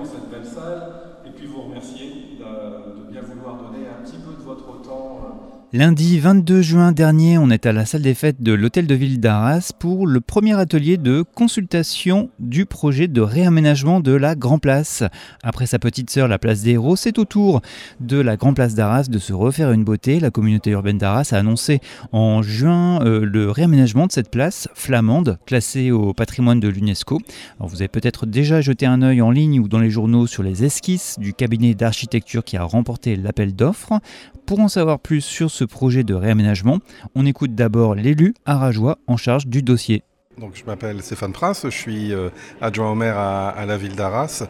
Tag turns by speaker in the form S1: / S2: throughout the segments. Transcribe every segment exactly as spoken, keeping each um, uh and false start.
S1: dans cette belle salle et puis vous remercier de, de bien vouloir donner un petit peu de votre temps. Euh,
S2: Lundi vingt-deux juin dernier, on est à la salle des fêtes de l'Hôtel de Ville d'Arras pour le premier atelier de consultation du projet de réaménagement de la Grand Place. Après sa petite sœur, la place des Héros, c'est au tour de la Grand Place d'Arras de se refaire une beauté. La communauté urbaine d'Arras a annoncé en juin euh, le réaménagement de cette place flamande, classée au patrimoine de l'UNESCO. Alors vous avez peut-être déjà jeté un œil en ligne ou dans les journaux sur les esquisses du cabinet d'architecture qui a remporté l'appel d'offres. Pour en savoir plus sur ce projet de réaménagement, on écoute d'abord l'élu arageois en charge du dossier.
S3: Donc, je m'appelle Stéphane Prince, je suis euh, adjoint au maire à, à la ville d'Arras,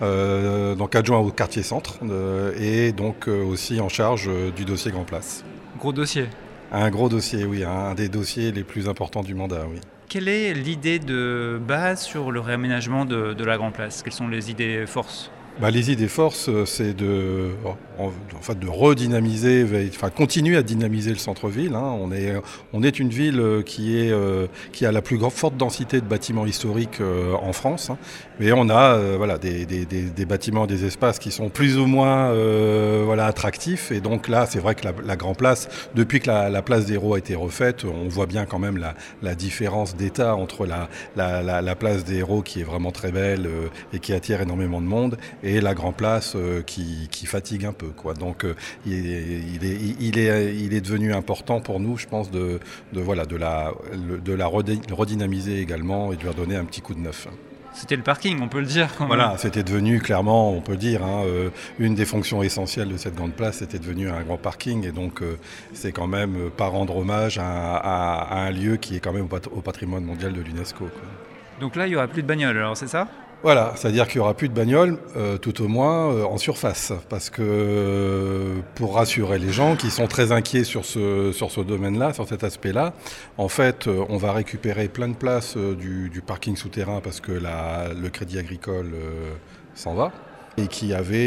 S3: euh, donc adjoint au quartier centre euh, et donc euh, aussi en charge euh, du dossier Grand Place.
S2: Gros dossier.
S3: Un gros dossier, oui, un des dossiers les plus importants du mandat, oui.
S2: Quelle est l'idée de base sur le réaménagement de, de la Grand Place ? Quelles sont les idées forces ?
S3: Bah, les idées forces, c'est de, en, en fait, de redynamiser, enfin continuer à dynamiser le centre-ville. Hein. On est, on est une ville qui est, euh, qui a la plus grande, forte densité de bâtiments historiques euh, en France. Hein. Mais on a, euh, voilà, des, des, des, des bâtiments, des espaces qui sont plus ou moins, euh, voilà, attractifs. Et donc là, c'est vrai que la, la Grand Place, depuis que la, la place des Héros a été refaite, on voit bien quand même la, la différence d'état entre la, la, la, la place des Héros qui est vraiment très belle euh, et qui attire énormément de monde, et la Grand Place euh, qui, qui fatigue un peu, quoi. Donc euh, il, est, il, est, il, est, il est devenu important pour nous, je pense, de, de, voilà, de, la, de la redynamiser également et de lui redonner un petit coup de neuf.
S2: C'était le parking, on peut le dire quand même.
S3: Voilà, c'était devenu clairement, on peut dire, hein, euh, une des fonctions essentielles de cette grande place, c'était devenu un grand parking, et donc euh, c'est quand même euh, pas rendre hommage à, à, à un lieu qui est quand même au, pat- au patrimoine mondial de l'UNESCO, quoi.
S2: Donc là, il n'y aura plus de bagnoles, alors c'est ça ?
S3: Voilà, c'est-à-dire qu'il n'y aura plus de bagnoles, euh, tout au moins euh, en surface, parce que euh, pour rassurer les gens qui sont très inquiets sur ce, sur ce domaine-là, sur cet aspect-là, en fait, euh, on va récupérer plein de places euh, du, du parking souterrain parce que la, le Crédit Agricole euh, s'en va, et qui avait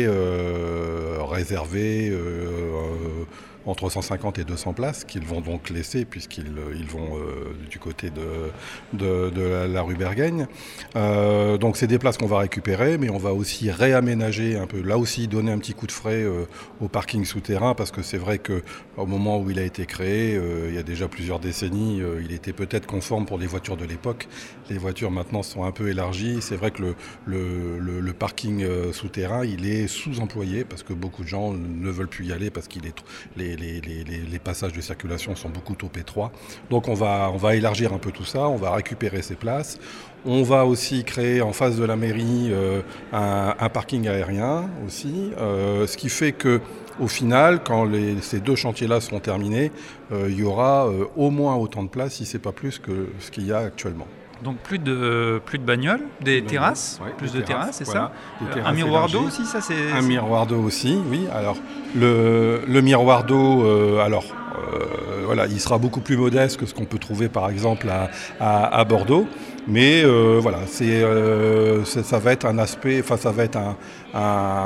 S3: euh, réservé euh, entre cent cinquante et deux cents places qu'ils vont donc laisser puisqu'ils ils vont euh, du côté de, de, de la, la rue Bergaigne. Euh, donc c'est des places qu'on va récupérer, mais on va aussi réaménager un peu, là aussi donner un petit coup de frais euh, au parking souterrain, parce que c'est vrai qu'au moment où il a été créé, euh, il y a déjà plusieurs décennies, euh, il était peut-être conforme pour les voitures de l'époque. Les voitures maintenant sont un peu élargies. C'est vrai que le, le, le, le parking euh, souterrain, il est sous-employé parce que beaucoup de gens ne veulent plus y aller parce qu'il est les Les, les, les passages de circulation sont beaucoup trop étroits. Donc on va, on va élargir un peu tout ça, on va récupérer ces places. On va aussi créer en face de la mairie euh, un, un parking aérien aussi, euh, ce qui fait que au final, quand les, ces deux chantiers-là seront terminés, euh, il y aura euh, au moins autant de places, si ce n'est pas plus que ce qu'il y a actuellement.
S2: Donc plus de, plus de bagnoles, des
S3: de
S2: terrasses,
S3: ouais,
S2: plus de terrasses, terrasses c'est
S3: voilà,
S2: ça euh, Un miroir d'eau aussi, ça c'est...
S3: Un c'est... miroir d'eau aussi, oui. Alors le, le miroir d'eau, euh, alors euh, voilà, il sera beaucoup plus modeste que ce qu'on peut trouver par exemple à, à, à Bordeaux. Mais euh, voilà, c'est, euh, c'est, ça va être un aspect, enfin ça va être un, un,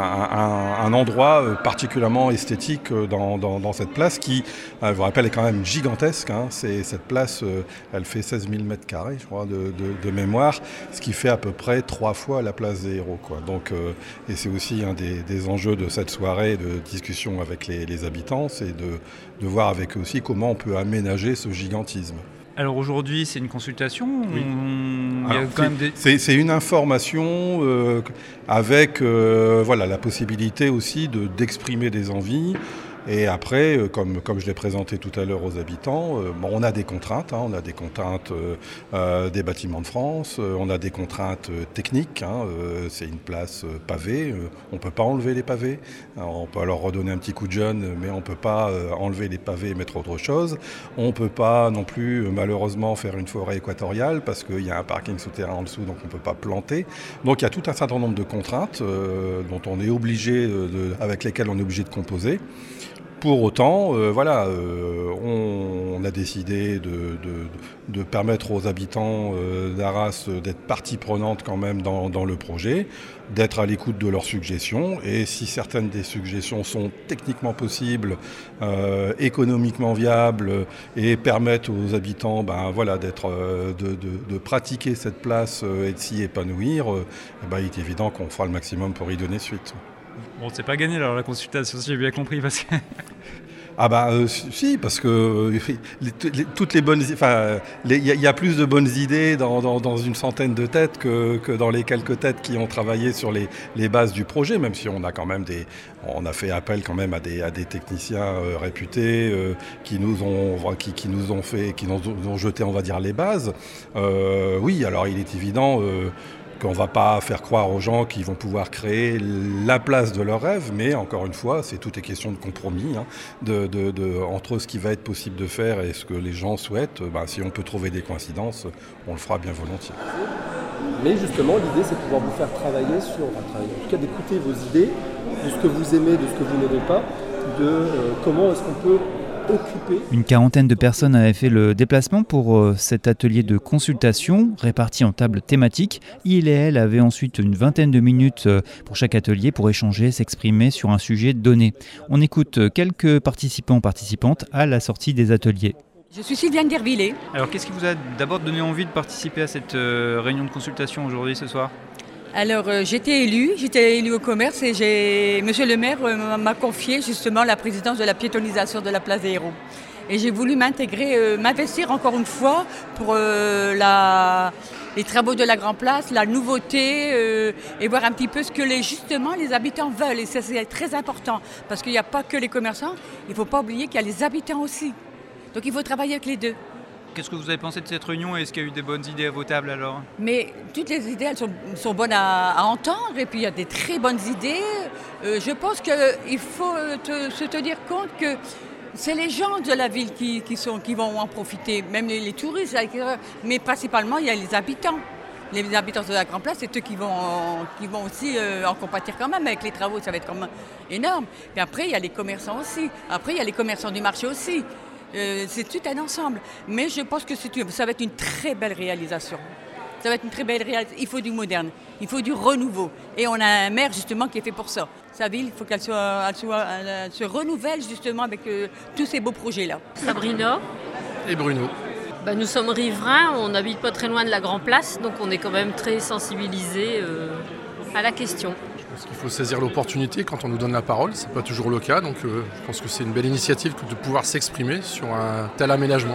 S3: un, un endroit particulièrement esthétique dans, dans, dans cette place qui, je vous rappelle, est quand même gigantesque. Hein. C'est, cette place, elle fait seize mille mètres carrés, je crois, de, de, de mémoire, ce qui fait à peu près trois fois la place des Héros, quoi. Donc, euh, et c'est aussi un des, des enjeux de cette soirée de discussion avec les, les habitants, c'est de, de voir avec eux aussi comment on peut aménager ce gigantisme.
S2: Alors aujourd'hui, c'est une consultation
S3: oui.
S2: on...
S3: Alors,
S2: Il y a quand même des...
S3: c'est, c'est une information euh, avec euh, voilà, la possibilité aussi de, d'exprimer des envies. Et après, euh, comme, comme je l'ai présenté tout à l'heure aux habitants, euh, bon, on a des contraintes. Hein, on a des contraintes euh, euh, des bâtiments de France, euh, on a des contraintes euh, techniques. Hein, euh, c'est une place euh, pavée, euh, on ne peut pas enlever les pavés. Alors, on peut leur redonner un petit coup de jeune, mais on ne peut pas euh, enlever les pavés et mettre autre chose. On ne peut pas non plus, euh, malheureusement, faire une forêt équatoriale parce qu'il y a un parking souterrain en dessous, donc on ne peut pas planter. Donc il y a tout un certain nombre de contraintes euh, dont on est obligé, de, avec lesquelles on est obligé de composer. Pour autant, euh, voilà, euh, on, on a décidé de, de, de permettre aux habitants euh, d'Arras d'être partie prenante quand même dans, dans le projet, d'être à l'écoute de leurs suggestions. Et si certaines des suggestions sont techniquement possibles, euh, économiquement viables et permettent aux habitants ben, voilà, d'être, euh, de, de, de pratiquer cette place euh, et de s'y épanouir, euh, ben, il est évident qu'on fera le maximum pour y donner suite.
S2: Bon, c'est pas gagné alors la consultation, si j'ai bien compris, parce que...
S3: Ah bah euh, si, parce que euh, les, les, toutes les bonnes, enfin, il y, y a plus de bonnes idées dans, dans, dans une centaine de têtes que, que dans les quelques têtes qui ont travaillé sur les, les bases du projet, même si on a quand même des, on a fait appel quand même à des, à des techniciens euh, réputés euh, qui nous ont, qui, qui nous ont fait, qui nous ont jeté, on va dire, les bases. Euh, oui, alors il est évident. Euh, qu'on ne va pas faire croire aux gens qu'ils vont pouvoir créer la place de leurs rêves, mais encore une fois, c'est tout est question de compromis, hein, de, de, de, entre ce qui va être possible de faire et ce que les gens souhaitent. Ben, si on peut trouver des coïncidences, on le fera bien volontiers.
S4: Mais justement, l'idée, c'est de pouvoir vous faire travailler sur, enfin, travailler, en tout cas d'écouter vos idées, de ce que vous aimez, de ce que vous n'aimez pas, de euh, comment est-ce qu'on peut occupé.
S2: Une quarantaine de personnes avaient fait le déplacement pour euh, cet atelier de consultation, réparti en tables thématiques. Il et elle avaient ensuite une vingtaine de minutes euh, pour chaque atelier pour échanger, s'exprimer sur un sujet donné. On écoute quelques participants participantes à la sortie des ateliers.
S5: Je suis Sylviane Dervillers.
S2: Alors qu'est-ce qui vous a d'abord donné envie de participer à cette euh, réunion de consultation aujourd'hui, ce soir ?
S5: Alors euh, j'étais élue, j'étais élue au commerce et j'ai, Monsieur le maire euh, m'a confié justement la présidence de la piétonisation de la place des Héros. Et j'ai voulu m'intégrer, euh, m'investir encore une fois pour euh, la, les travaux de la Grand Place, la nouveauté euh, et voir un petit peu ce que les, justement les habitants veulent. Et ça c'est très important parce qu'il n'y a pas que les commerçants, il ne faut pas oublier qu'il y a les habitants aussi. Donc il faut travailler avec les deux.
S2: Qu'est-ce que vous avez pensé de cette réunion et est-ce qu'il y a eu des bonnes idées à vos tables alors ?
S5: Mais toutes les idées, elles sont, sont bonnes à, à entendre et puis il y a des très bonnes idées. Euh, je pense qu'il faut te, se tenir compte que c'est les gens de la ville qui, qui, sont, qui vont en profiter, même les, les touristes, mais principalement il y a les habitants. Les habitants de la Grand Place, c'est eux qui vont, qui vont aussi euh, en compatir quand même avec les travaux, ça va être quand même énorme. Et après, il y a les commerçants aussi. Après, il y a les commerçants du marché aussi. Euh, c'est tout un ensemble. Mais je pense que c'est, ça va être une très belle réalisation. Ça va être une très belle réalisation. Il faut du moderne, il faut du renouveau. Et on a un maire justement qui est fait pour ça. Sa ville, il faut qu'elle soit, elle soit, elle se renouvelle justement avec euh, tous ces beaux projets-là.
S6: Sabrina
S7: et Bruno.
S6: Bah, nous sommes riverains, on n'habite pas très loin de la Grand Place, donc on est quand même très sensibilisés euh, à la question.
S7: Je pense qu'il faut saisir l'opportunité quand on nous donne la parole, c'est pas toujours le cas, donc euh, je pense que c'est une belle initiative de pouvoir s'exprimer sur un tel aménagement.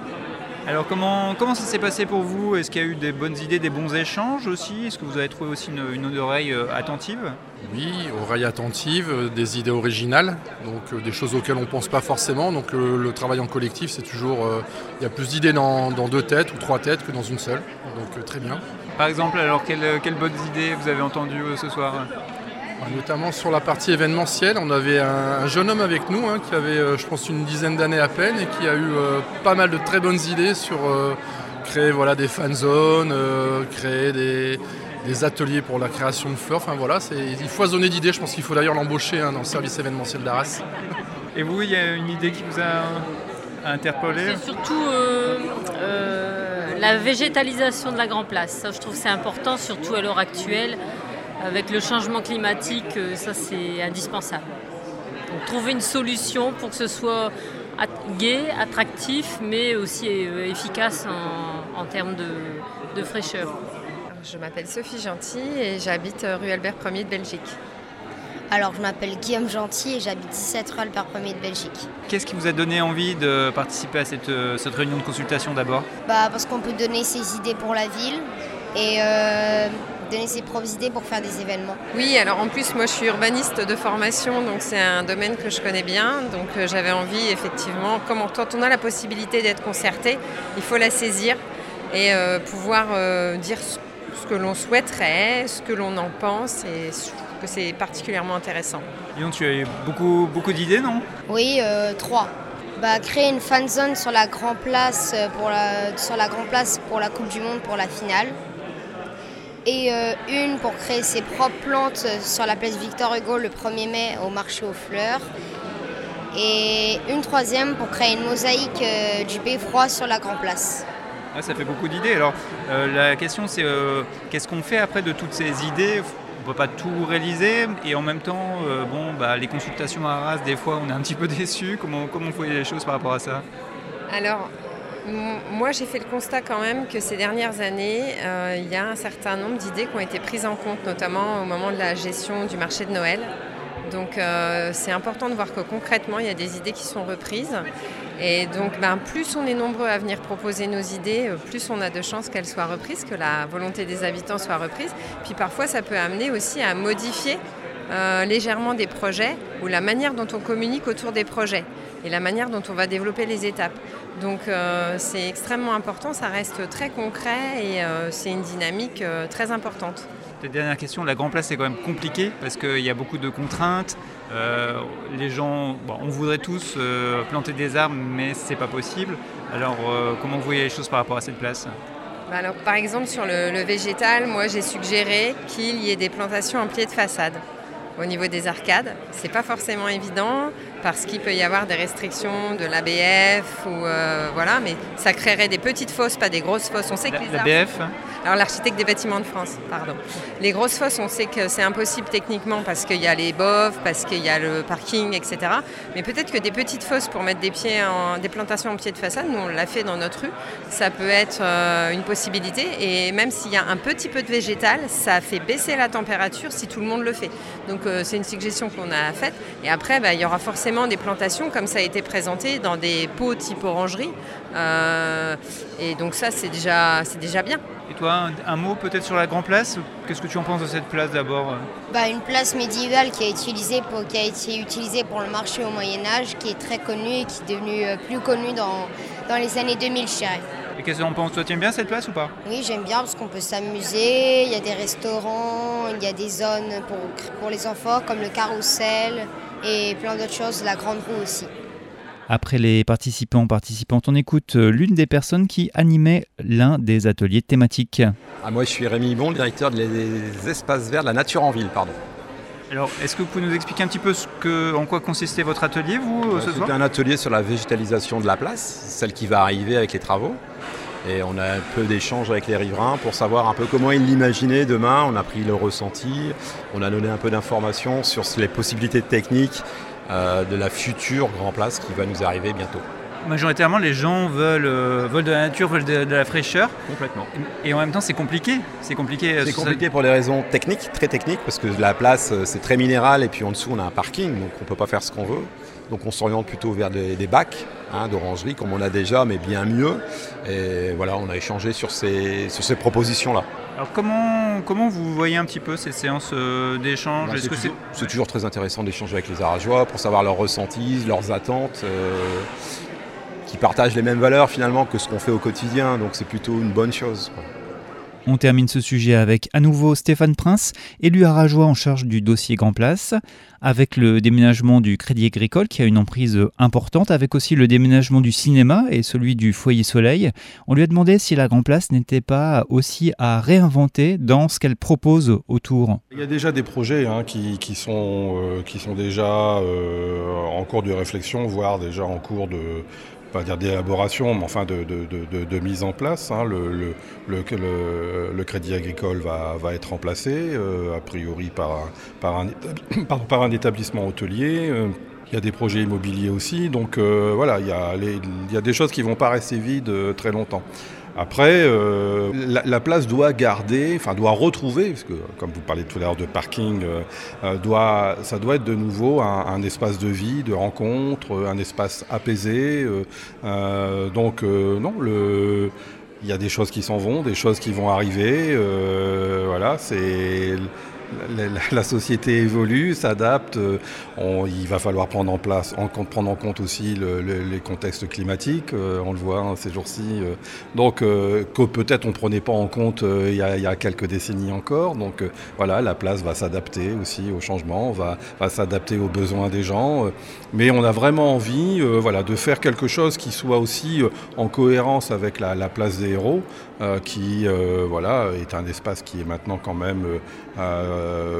S2: Alors comment, comment ça s'est passé pour vous ? Est-ce qu'il y a eu des bonnes idées, des bons échanges aussi ? Est-ce que vous avez trouvé aussi une, une oreille attentive ?
S7: Oui, oreille attentive, des idées originales, donc euh, des choses auxquelles on ne pense pas forcément. Donc euh, le travail en collectif, c'est toujours... Il euh, y a plus d'idées dans, dans deux têtes ou trois têtes que dans une seule, donc euh, très bien.
S2: Par exemple, alors quelles, quelles bonnes idées vous avez entendues euh, ce soir ?
S7: Notamment sur la partie événementielle, on avait un, un jeune homme avec nous hein, qui avait, euh, je pense, une dizaine d'années à peine et qui a eu euh, pas mal de très bonnes idées sur euh, créer voilà, des fan zones, euh, créer des, des ateliers pour la création de fleurs. Enfin voilà, c'est, il foisonnait d'idées. Je pense qu'il faut d'ailleurs l'embaucher hein, dans le service événementiel d'Arras.
S2: Et vous, il y a une idée qui vous a interpellé ?
S6: C'est surtout euh, euh, la végétalisation de la Grand Place. Ça, je trouve que c'est important, surtout à l'heure actuelle. Avec le changement climatique, ça c'est indispensable. Donc, trouver une solution pour que ce soit gai, attractif, mais aussi efficace en, en termes de, de fraîcheur.
S8: Je m'appelle Sophie Gentil et j'habite rue Albert Ier de Belgique.
S9: Alors je m'appelle Guillaume Gentil et j'habite dix-sept rue Albert Ier de Belgique.
S2: Qu'est-ce qui vous a donné envie de participer à cette, cette réunion de consultation d'abord ?
S9: Bah, parce qu'on peut donner ses idées pour la ville et... Euh... donner ses propres idées pour faire des événements.
S8: Oui, alors en plus moi je suis urbaniste de formation, donc c'est un domaine que je connais bien, donc euh, j'avais envie effectivement, comme on, quand on a la possibilité d'être concerté, il faut la saisir et euh, pouvoir euh, dire ce, ce que l'on souhaiterait, ce que l'on en pense, et je trouve que c'est particulièrement intéressant.
S2: Lyon, tu as eu beaucoup, beaucoup d'idées, non ?
S9: Oui, euh, trois. Bah, créer une fan zone sur la Grand Place pour la, sur la Grand Place pour la Coupe du Monde pour la finale. Et euh, une pour créer ses propres plantes sur la place Victor Hugo le premier mai au marché aux fleurs. et une troisième pour créer une mosaïque euh, du beffroi sur la Grand Place.
S2: Ah, ça fait beaucoup d'idées. Alors euh, la question c'est euh, qu'est-ce qu'on fait après de toutes ces idées ? On ne peut pas tout réaliser et en même temps, euh, bon, bah, les consultations à Arras, des fois on est un petit peu déçus. Comment, comment vous voyez les choses par rapport à ça ?
S8: Alors, m- moi j'ai fait le constat quand même que ces dernières années, euh, il y a un certain nombre d'idées qui ont été prises en compte, notamment au moment de la gestion du marché de Noël. Donc euh, c'est important de voir que concrètement, il y a des idées qui sont reprises. Et donc ben, plus on est nombreux à venir proposer nos idées, plus on a de chances qu'elles soient reprises, que la volonté des habitants soit reprise. Puis parfois ça peut amener aussi à modifier euh, légèrement des projets ou la manière dont on communique autour des projets et la manière dont on va développer les étapes. Donc euh, c'est extrêmement important, ça reste très concret et euh, c'est une dynamique euh, très importante.
S2: La dernière question, la Grand Place c'est quand même compliqué parce qu'il y a beaucoup de contraintes. Euh, les gens, bon, on voudrait tous euh, planter des arbres, mais c'est pas possible. Alors, euh, comment vous voyez les choses par rapport à cette place ?
S8: Alors, par exemple, sur le, le végétal, moi j'ai suggéré qu'il y ait des plantations en pied de façade. Au niveau des arcades, c'est pas forcément évident parce qu'il peut y avoir des restrictions de l'A B F ou euh, voilà, mais ça créerait des petites fosses, pas des grosses fosses. On sait que les
S2: arbres... L'A B F ?
S8: Alors l'architecte des bâtiments de France, pardon. Les grosses fosses, on sait que c'est impossible techniquement parce qu'il y a les B O F, parce qu'il y a le parking, et cetera. Mais peut-être que des petites fosses pour mettre des pieds en, des plantations en pied de façade, nous on l'a fait dans notre rue, ça peut être euh, une possibilité. Et même s'il y a un petit peu de végétal, ça fait baisser la température si tout le monde le fait. Donc euh, c'est une suggestion qu'on a faite. Et après, bah, il y aura forcément des plantations comme ça a été présenté dans des pots type orangerie. Euh, et donc ça, c'est déjà, c'est déjà bien.
S2: Et toi, un, un mot peut-être sur la Grand Place ? Qu'est-ce que tu en penses de cette place d'abord ?
S9: Bah, une place médiévale qui a, utilisé pour, qui a été utilisée pour le marché au Moyen-Âge, qui est très connue et qui est devenue plus connue dans, dans les années deux mille, je dirais.
S2: Et qu'est-ce que tu en penses ? Toi, tu aimes bien cette place ou pas ?
S9: Oui, j'aime bien parce qu'on peut s'amuser, il y a des restaurants, il y a des zones pour, pour les enfants comme le carrousel et plein d'autres choses, la grande roue aussi.
S2: Après les participants participantes, on écoute l'une des personnes qui animait l'un des ateliers thématiques.
S10: Ah, moi, je suis Rémi Bon, directeur des espaces verts de la nature en ville. Pardon.
S2: Alors, est-ce que vous pouvez nous expliquer un petit peu ce que, en quoi consistait votre atelier, vous,
S10: ouais,
S2: ce soir ?
S10: C'était un atelier sur la végétalisation de la place, celle qui va arriver avec les travaux. Et on a un peu d'échanges avec les riverains pour savoir un peu comment ils l'imaginaient demain. On a pris le ressenti, on a donné un peu d'informations sur les possibilités techniques euh, de la future Grand Place qui va nous arriver bientôt.
S2: Majoritairement, les gens veulent, euh, veulent de la nature, veulent de, de la fraîcheur.
S10: Complètement.
S2: Et en même temps, c'est compliqué. C'est compliqué,
S10: c'est compliqué pour des raisons techniques, très techniques, parce que la place, c'est très minéral, et puis en dessous, on a un parking, donc on ne peut pas faire ce qu'on veut. Donc on s'oriente plutôt vers des, des bacs hein, d'orangerie, comme on a déjà, mais bien mieux. Et voilà, on a échangé sur ces, sur ces propositions-là.
S2: Alors comment, comment vous voyez un petit peu ces séances euh, d'échange ?
S10: Ben,
S2: Est-ce
S10: c'est,
S2: que
S10: toujours, c'est... c'est toujours très intéressant d'échanger avec les Arageois pour savoir leurs ressentis, leurs attentes. Euh... qui partagent les mêmes valeurs finalement que ce qu'on fait au quotidien, donc c'est plutôt une bonne chose.
S2: On termine ce sujet avec à nouveau Stéphane Prince, élu arageois en charge du dossier Grand Place, avec le déménagement du Crédit Agricole qui a une emprise importante, avec aussi le déménagement du cinéma et celui du Foyer Soleil. On lui a demandé si la Grand Place n'était pas aussi à réinventer dans ce qu'elle propose autour.
S3: Il y a déjà des projets hein, qui, qui, sont, euh, qui sont déjà euh, en cours de réflexion, voire déjà en cours de... pas dire d'élaboration, mais enfin de, de, de, de mise en place. Hein. Le, le, le, le, le Crédit Agricole va, va être remplacé, euh, a priori par un, par un, par, par un établissement hôtelier. Euh, il y a des projets immobiliers aussi, donc euh, voilà, il y, a les, il y a des choses qui ne vont pas rester vides euh, très longtemps. Après, euh, la, la place doit garder, enfin doit retrouver, parce que comme vous parlez tout à l'heure de parking, euh, doit, ça doit être de nouveau un, un espace de vie, de rencontre, un espace apaisé. Euh, euh, donc euh, non, le, il y a des choses qui s'en vont, des choses qui vont arriver. Euh, voilà, c'est la, la, la société évolue, s'adapte. On, il va falloir prendre en place, en compte, prendre en compte aussi le, le, les contextes climatiques. Euh, on le voit hein, ces jours-ci. Euh, donc euh, que peut-être on ne prenait pas en compte euh, il, y a, il y a quelques décennies encore. Donc euh, voilà, la place va s'adapter aussi au changement, va, va s'adapter aux besoins des gens. Euh, mais on a vraiment envie, euh, voilà, de faire quelque chose qui soit aussi euh, en cohérence avec la, la place des héros, euh, qui euh, voilà est un espace qui est maintenant quand même euh, où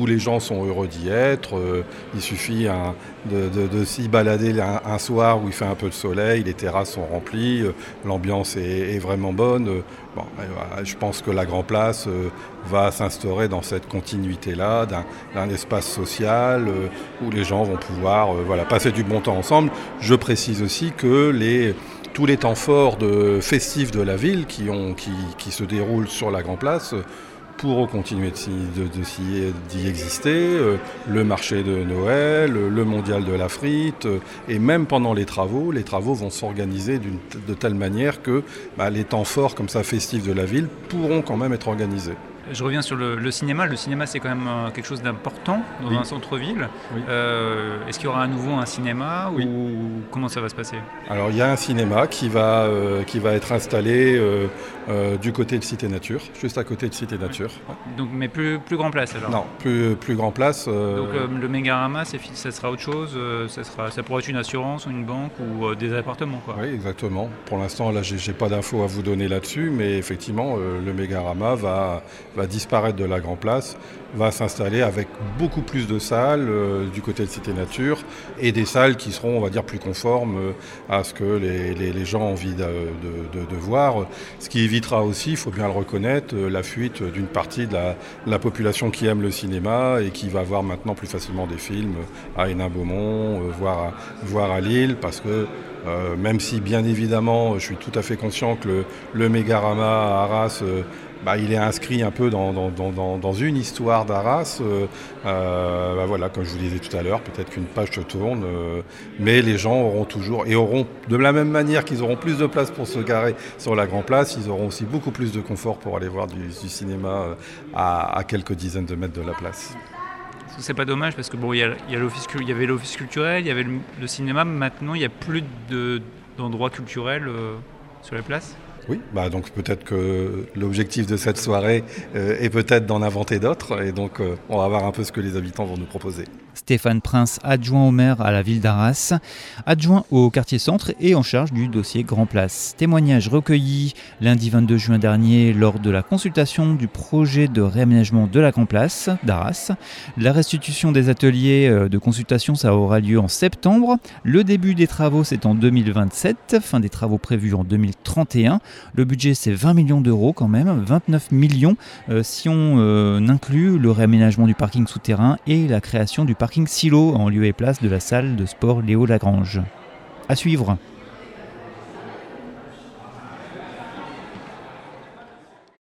S3: où les gens sont heureux d'y être. Euh, il suffit hein, de, de, de s'y balader un, un soir où il fait un peu de soleil, les terrasses sont remplies, euh, l'ambiance est, est vraiment bonne. Euh, bon, euh, je pense que la Grand Place euh, va s'instaurer dans cette continuité-là, d'un, d'un espace social euh, où les gens vont pouvoir euh, voilà, passer du bon temps ensemble. Je précise aussi que les... tous les temps forts de festifs de la ville qui, ont, qui, qui se déroulent sur la Grand Place pourront continuer de s'y, de, de s'y, d'y exister. Euh, le marché de Noël, le mondial de la frite, euh, et même pendant les travaux, les travaux vont s'organiser d'une, de telle manière que bah, les temps forts comme ça festifs de la ville pourront quand même être organisés.
S2: Je reviens sur le, le cinéma. Le cinéma, c'est quand même euh, quelque chose d'important dans oui. un centre-ville. Oui. Euh, est-ce qu'il y aura à nouveau un cinéma oui. ou comment ça va se passer ?
S3: Alors, il y a un cinéma qui va, euh, qui va être installé euh, euh, du côté de Cité Nature, juste à côté de Cité Nature.
S2: Oui. Donc, mais plus, plus grand place alors ?
S3: Non, plus, plus grand place. Euh...
S2: Donc, euh, le Mégarama, c'est, ça sera autre chose euh, ça, sera, ça pourrait être une assurance ou une banque ou euh, des appartements quoi.
S3: Oui, exactement. Pour l'instant, là, j'ai, j'ai pas d'infos à vous donner là-dessus, mais effectivement, euh, le Mégarama va... va disparaître de la Grand Place, va s'installer avec beaucoup plus de salles euh, du côté de Cité Nature et des salles qui seront, on va dire, plus conformes euh, à ce que les, les, les gens ont envie de, de, de, de voir. Ce qui évitera aussi, il faut bien le reconnaître, euh, la fuite d'une partie de la, de la population qui aime le cinéma et qui va voir maintenant plus facilement des films à Hénin-Beaumont, euh, voire, à, voire à Lille, parce que euh, même si, bien évidemment, je suis tout à fait conscient que le, le Mégarama à Arras euh, Bah, il est inscrit un peu dans, dans, dans, dans une histoire d'Arras. Euh, euh, bah voilà, comme je vous disais tout à l'heure, peut-être qu'une page se tourne, euh, mais les gens auront toujours, et auront de la même manière qu'ils auront plus de place pour se garer sur la Grand Place, ils auront aussi beaucoup plus de confort pour aller voir du, du cinéma à, à quelques dizaines de mètres de la place.
S2: C'est pas dommage parce que bon, il y, a, il y, a l'office, il y avait l'office culturel, il y avait le, le cinéma, maintenant il n'y a plus de, d'endroits culturels euh, sur les places.
S3: Oui, bah donc peut-être que l'objectif de cette soirée euh, est peut-être d'en inventer d'autres et donc euh, on va voir un peu ce que les habitants vont nous proposer.
S2: Stéphane Prince, adjoint au maire à la ville d'Arras, adjoint au quartier centre et en charge du dossier Grand Place. Témoignage recueilli lundi vingt-deux juin dernier lors de la consultation du projet de réaménagement de la Grand Place d'Arras. La restitution des ateliers de consultation, ça aura lieu en septembre. Le début des travaux, c'est en deux mille vingt-sept, fin des travaux prévus en deux mille trente et un. Le budget, c'est vingt millions d'euros quand même, vingt-neuf millions euh, si on euh, inclut le réaménagement du parking souterrain et la création du parking silo en lieu et place de la salle de sport Léo Lagrange. À suivre.